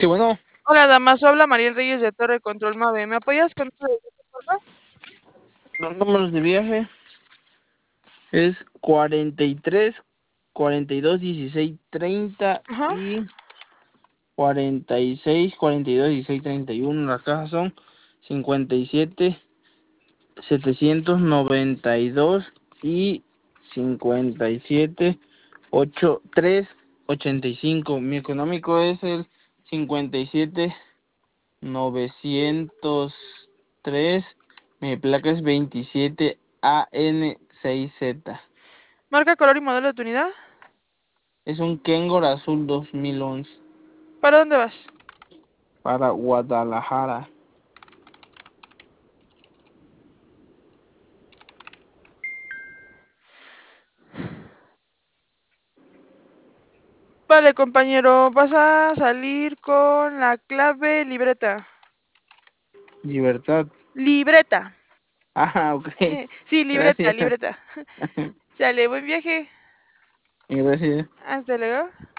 Sí, bueno, Hola, Damaso, habla Mariel Reyes de Torre Control Mave. ¿Me apoyas con tu porfa? los números de viaje es 43, 42, 16, 30 Ajá. y 46, 42, 16, 31. Las cajas son 57, 792 y 57, 8, 3, 85. Mi económico es el 57, 903. Mi placa es 27 AN6Z. Marca, color y modelo de tu unidad. Es un Kangol azul 2011 ¿Para dónde vas? para Guadalajara. Vale, compañero, vas a salir con la clave libreta. Libertad. Libreta. Ah, ok. Sí, libreta, Gracias. libreta. Sale, buen viaje. Gracias. Hasta luego.